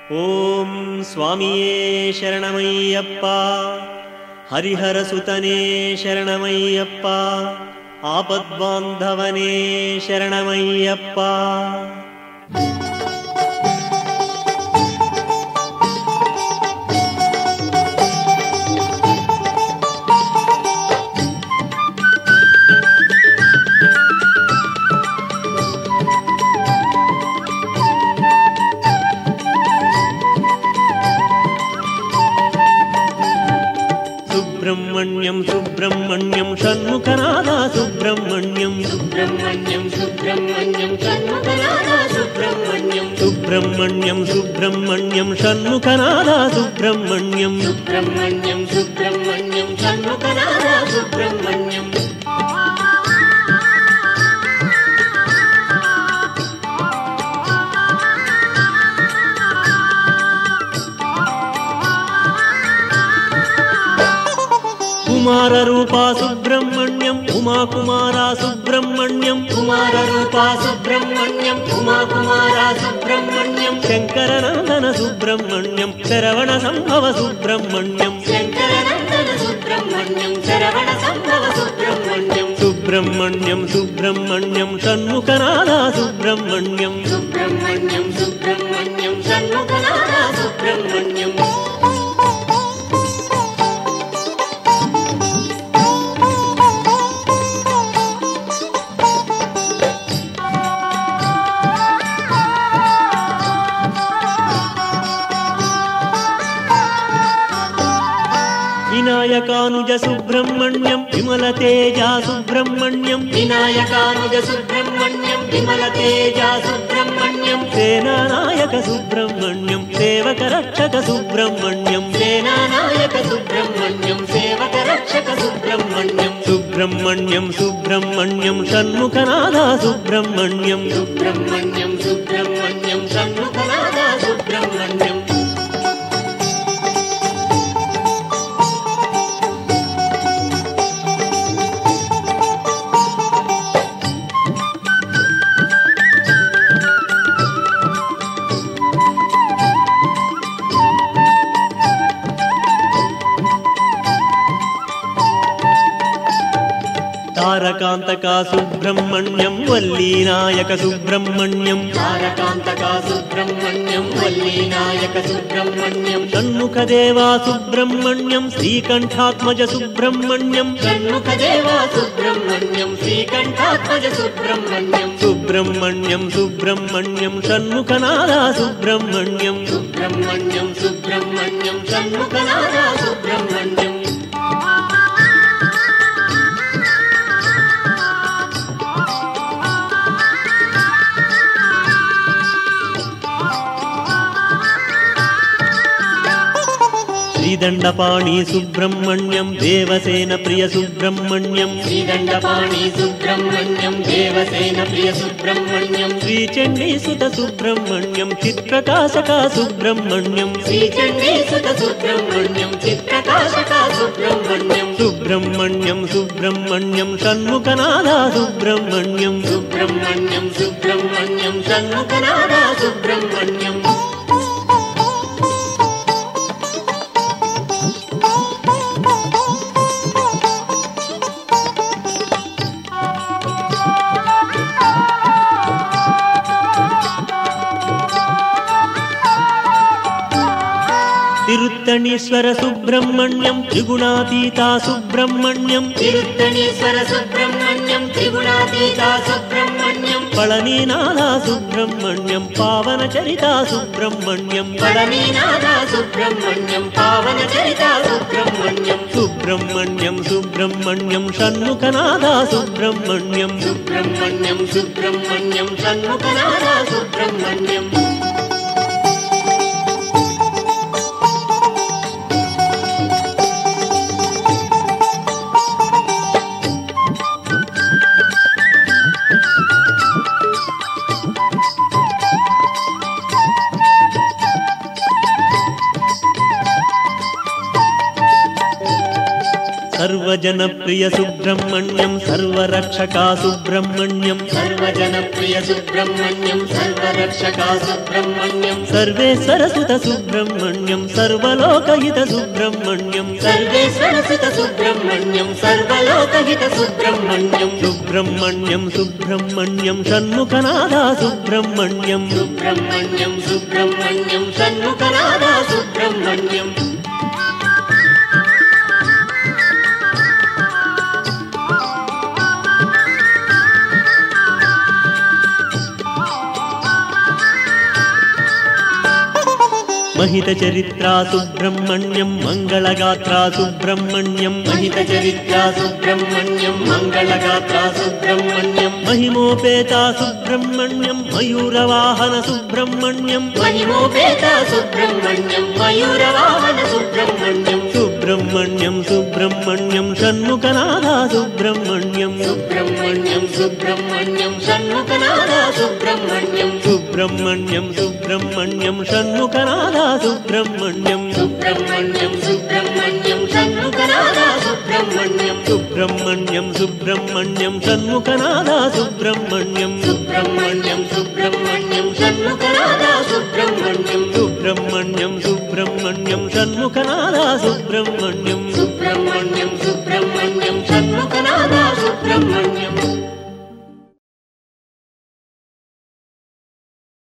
ఓం స్వామియే శరణమయ్యప్ప, హరిహరసుతనే శరణమయ్యప్ప, ఆపద్బాంధవనే శరణమయ్యప్ప. సుబ్రహ్మణ్యం సుబ్రహ్మణ్యం షణ్ముఖనాథ సుబ్రహ్మణ్యం సుబ్రహ్మణ్యం సుబ్రహ్మణ్యం షణ్ముఖనాథ సుబ్రహ్మణ్యం సుబ్రహ్మణ్యం సుబ్రహ్మణ్యం షణ్ముఖనాథ సుబ్రహ్మణ్యం సుబ్రహ్మణ్యం సుబ్రహ్మణ్యం షణ్ముఖనాథ సుబ్రహ్మణ్యం. కుమార రూపా సుబ్రహ్మణ్యం ఉమా కుమారా సుబ్రహ్మణ్యం కుమార రూపా సుబ్రహ్మణ్యం ఉమా కుమారా సుబ్రహ్మణ్యం శంకరనందన సుబ్రహ్మణ్యం శరవణ సంభవ సుబ్రహ్మణ్యం శంకరనందన సుబ్రహ్మణ్యం శరవణ సంభవ సుబ్రహ్మణ్యం. సుబ్రహ్మణ్యం సుబ్రహ్మణ్యం షణ్ముఖనాథ సుబ్రహ్మణ్యం సుబ్రహ్మణ్యం సుబ్రహ్మణ్యం షణ్ముఖనాథ సుబ్రహ్మణ్యం. వినాయకానుజ సుబ్రహ్మణ్యం విమల తేజ సుబ్రహ్మణ్యం వినాయకానుజ సుబ్రహ్మణ్యం విమల తేజ సుబ్రహ్మణ్యం సేనానాయక సుబ్రహ్మణ్యం సేవక రక్షక సుబ్రహ్మణ్యం సేనానాయక సుబ్రహ్మణ్యం సేవక రక్షక సుబ్రహ్మణ్యం. సుబ్రహ్మణ్యం సుబ్రహ్మణ్యం షణ్ముఖనాథ సుబ్రహ్మణ్యం సుబ్రహ్మణ్యం సుబ్రహ్మణ్యం షణ్ముఖనాథ సుబ్రహ్మణ్యం. తారకాంతక సుబ్రహ్మణ్యం వల్లీనాయక సుబ్రహ్మణ్యం తారకాంతక సుబ్రహ్మణ్యం వల్లీనాయక సుబ్రహ్మణ్యం షణ్ముఖదేవా సుబ్రహ్మణ్యం శ్రీకంఠాత్మజ సుబ్రహ్మణ్యం షణ్ముఖదేవా సుబ్రహ్మణ్యం శ్రీకంఠాత్మజ సుబ్రహ్మణ్యం. సుబ్రహ్మణ్యం సుబ్రహ్మణ్యం షణ్ముఖనాథ సుబ్రహ్మణ్యం సుబ్రహ్మణ్యం సుబ్రహ్మణ్యం షణ్ముఖనాథ సుబ్రహ్మణ్యం. శ్రీదండపాణి సుబ్రహ్మణ్యం దేవసేన ప్రియ సుబ్రహ్మణ్యం శ్రీదండపాణి సుబ్రహ్మణ్యం దేవసేన ప్రియ సుబ్రహ్మణ్యం శ్రీచండీసుత సుబ్రహ్మణ్యం చిత్ప్రకాశక సుబ్రహ్మణ్యం శ్రీచండీసుత సుబ్రహ్మణ్యం చిత్ప్రకాశక సుబ్రహ్మణ్యం. సుబ్రహ్మణ్యం సుబ్రహ్మణ్యం షణ్ముఖనాథ సుబ్రహ్మణ్యం సుబ్రహ్మణ్యం సుబ్రహ్మణ్యం షణ్ముఖనాథ సుబ్రహ్మణ్యం. తిరుత్తణీశ్వర సుబ్రహ్మణ్యం త్రిగుణాతీత సుబ్రహ్మణ్యం తిరుత్తణీశ్వర సుబ్రహ్మణ్యం త్రిగుణాతీత సుబ్రహ్మణ్యం పళనీనాథ సుబ్రహ్మణ్యం పావన చరిత సుబ్రహ్మణ్యం పళనీనాథ సుబ్రహ్మణ్యం పావన చరిత సుబ్రహ్మణ్యం. సుబ్రహ్మణ్యం సుబ్రహ్మణ్యం షణ్ముఖనాథ సుబ్రహ్మణ్యం సుబ్రహ్మణ్యం సుబ్రహ్మణ్యం షణ్ముఖనాథ సుబ్రహ్మణ్యం. సర్వ సర్వజనప్రియ సుబ్రహ్మణ్యం సర్వరక్షకా సుబ్రహ్మణ్యం సర్వజనప్రియ సుబ్రహ్మణ్యం సర్వరక్షకా సుబ్రహ్మణ్యం సర్వేశ్వర సుత సుబ్రహ్మణ్యం సర్వలోకహిత సుబ్రహ్మణ్యం సర్వేశ్వర సుత సుబ్రహ్మణ్యం సర్వలోకహిత సుబ్రహ్మణ్యం సుబ్రహ్మణ్యం సుబ్రహ్మణ్యం షణ్ముఖనాథా సుబ్రహ్మణ్యం సుబ్రహ్మణ్యం సుబ్రహ్మణ్యం షణ్ముఖనాథా సుబ్రహ్మణ్యం మహిత చరిత్రా సుబ్రహ్మణ్యం మంగళగాత్రా సుబ్రహ్మణ్యం మహిత చరిత్రా సుబ్రహ్మణ్యం మంగళగాత్రా సుబ్రహ్మణ్యం మహిమోపేత సుబ్రహ్మణ్యం మయూరవాహన సుబ్రహ్మణ్యం మహిమోపేత సుబ్రహ్మణ్యం మయూరవాహన సుబ్రహ్మణ్యం సుబ్రహ్మణ్యం సుబ్రహ్మణ్యం షణ్ముఖనాథా సుబ్రహ్మణ్యం సుబ్రహ్మణ్యం సుబ్రహ్మణ్యం షణ్ముఖనాథా సుబ్రహ్మణ్యం సుబ్రహ్మణ్యం సుబ్రహ్మణ్యం షణ్ముఖనాథా సుబ్రహ్మణ్యం సుబ్రహ్మణ్యం సుబ్రహ్మణ్యం షణ్ముఖనాథా సుబ్రహ్మణ్యం సుబ్రహ్మణ్యం సుబ్రహ్మణ్యం షణ్ముఖనాథా సుబ్రహ్మణ్యం సుబ్రహ్మణ్యం సుబ్రహ్మణ్యం షణ్ముఖనాథా సుబ్రహ్మణ్యం సుబ్రహ్మణ్యం సుబ్రహ్మణ్యం షణ్ముఖనాథా సుబ్రహ్మణ్యం సుబ్రహ్మణ్యం సుబ్రహ్మణ్యం షణ్ముఖనాథా